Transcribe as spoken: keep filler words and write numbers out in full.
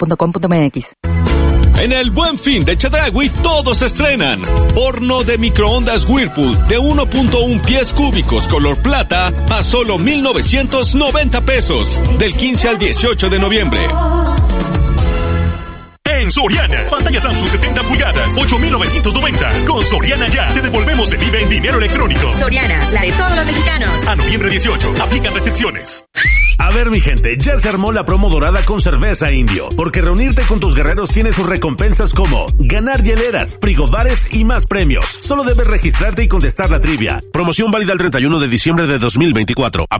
punto com punto m x. En el Buen Fin de Chedraui todos estrenan horno de microondas Whirlpool de uno punto uno pies cúbicos color plata a solo mil novecientos noventa pesos del quince al dieciocho de noviembre. En Soriana, pantalla Samsung setenta pulgadas, ocho mil novecientos noventa. Con Soriana Ya, te devolvemos el I V A en dinero electrónico. Soriana, la de todos los mexicanos. A noviembre dieciocho, aplican restricciones. A ver, mi gente, ya se armó la promo dorada con Cerveza Indio, porque reunirte con tus guerreros tiene sus recompensas como ganar hieleras, frigobares y más premios. Solo debes registrarte y contestar la trivia. Promoción válida el treinta y uno de diciembre de dos mil veinticuatro.